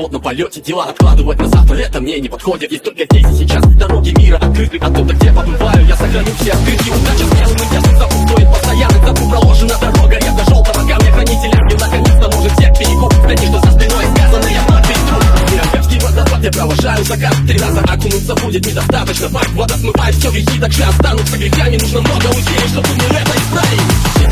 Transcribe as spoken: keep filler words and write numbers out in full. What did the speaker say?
свободном полете. Дела откладывать на завтра, это мне не подходит. Есть только здесь и сейчас дороги мира открыты. Оттуда, где побываю, я сохраню все открытки. Удача смелым и дерзким сопутствует постоянно. Забу проложена дорога, я до желтого камня хранителя, где наконец-то может всех перекуп. Знаете, что за спиной сказано, я вновь перейду. Мирогорский водопад, я провожаю закат. Три раза окунуться будет недостаточно. Факт, вода смывает все грехи, так же останутся грехами. Нужно много усилий, чтобы мир это исправить.